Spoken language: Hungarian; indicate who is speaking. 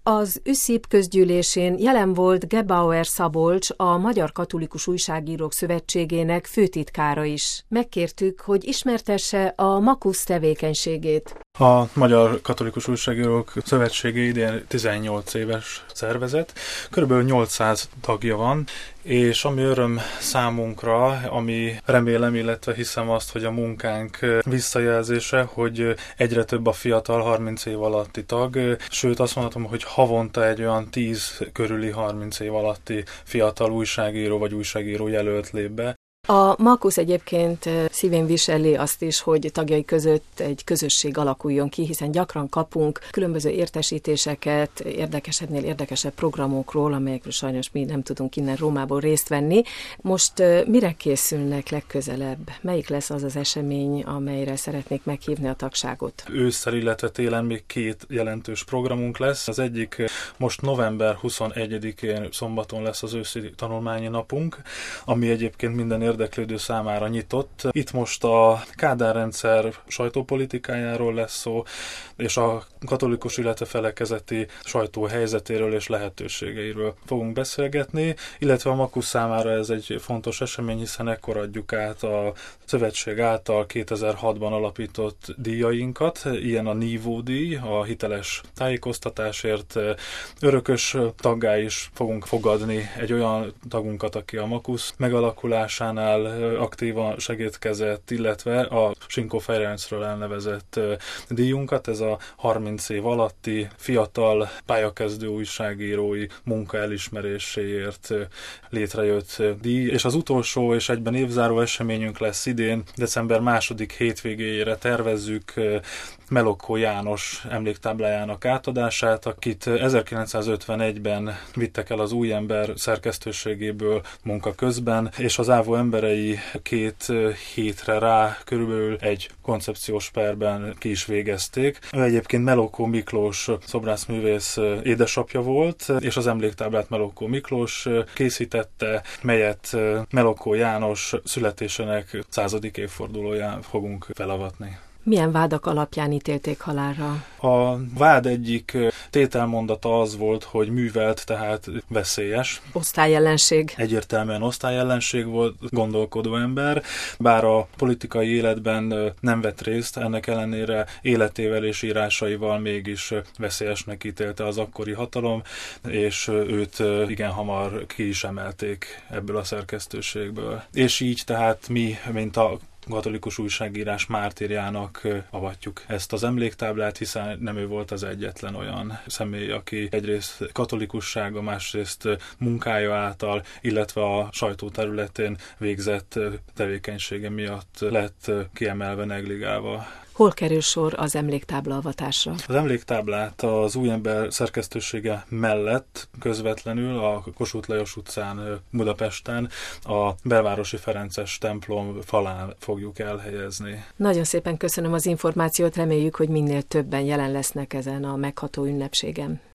Speaker 1: Az ÜSZIP közgyűlésén jelen volt Gebauer Szabolcs, a Magyar Katolikus Újságírók Szövetségének főtitkára is. Megkértük, hogy ismertesse a MAKUSZ tevékenységét.
Speaker 2: A Magyar Katolikus Újságírók Szövetsége idén 18 éves szervezet, körülbelül 800 tagja van, és ami öröm számunkra, ami remélem, illetve hiszem azt, hogy a munkánk visszajelzése, hogy egyre több a fiatal 30 év alatti tag, sőt azt mondhatom, hogy havonta egy olyan 10 körüli 30 év alatti fiatal újságíró vagy újságíró jelölt lép be.
Speaker 1: A MAKUSZ egyébként szívén viseli azt is, hogy tagjai között egy közösség alakuljon ki, hiszen gyakran kapunk különböző értesítéseket, érdekesebbnél érdekesebb programokról, amelyekről sajnos mi nem tudunk innen Rómából részt venni. Most mire készülnek legközelebb? Melyik lesz az az esemény, amelyre szeretnék meghívni a tagságot?
Speaker 2: Ősszel, illetve télen még 2 jelentős programunk lesz. Az egyik most november 21-én szombaton lesz az őszi tanulmányi napunk, ami egyébként minden érdeklődő számára nyitott. Itt most a Kádár rendszer sajtópolitikájáról lesz szó, és a katolikus, illetve felekezeti sajtó helyzetéről és lehetőségeiről fogunk beszélgetni, illetve a MAKUSZ számára ez egy fontos esemény, hiszen ekkor adjuk át a szövetség által 2006-ban alapított díjainkat, ilyen a Nívó díj, a hiteles tájékoztatásért. Örökös taggá is fogunk fogadni egy olyan tagunkat, aki a MAKUSZ megalakulásánál aktívan segédkezett, illetve a Sinkó Ferencről elnevezett díjunkat, ez a 30 év alatti fiatal pályakezdő újságírói munka elismeréséért létrejött díj, és az utolsó és egyben évzáró eseményünk lesz idén, december 2. hétvégéjére tervezzük Melokkó János emléktáblájának átadását, akit 1951-ben vittek el az Új Ember szerkesztőségéből munka közben, és az Ávó emberei 2 hétre rá körülbelül egy koncepciós perben ki is végezték. Ő egyébként Melokkó Miklós szobrászművész édesapja volt, és az emléktáblát Melokkó Miklós készítette, melyet Melokkó János születésének 100. évfordulóján fogunk felavatni.
Speaker 1: Milyen vádak alapján ítélték halálra?
Speaker 2: A vád egyik tételmondata az volt, hogy művelt, tehát veszélyes.
Speaker 1: Osztályellenség.
Speaker 2: Egyértelműen osztályellenség volt, gondolkodó ember, bár a politikai életben nem vett részt, ennek ellenére életével és írásaival mégis veszélyesnek ítélte az akkori hatalom, és őt igen hamar ki is emelték ebből a szerkesztőségből. És így tehát mi, mint a katolikus újságírás mártírjának avatjuk ezt az emléktáblát, hiszen nem ő volt az egyetlen olyan személy, aki egyrészt katolikussága, másrészt munkája által, illetve a sajtó területén végzett tevékenysége miatt lett kiemelve, negligálva.
Speaker 1: Hol kerül sor az emléktábla avatásra?
Speaker 2: Az emléktáblát az Új Ember szerkesztősége mellett közvetlenül a Kossuth Lajos utcán Budapesten a Belvárosi Ferences templom falán fogjuk elhelyezni.
Speaker 1: Nagyon szépen köszönöm az információt, reméljük, hogy minél többen jelen lesznek ezen a megható ünnepségen.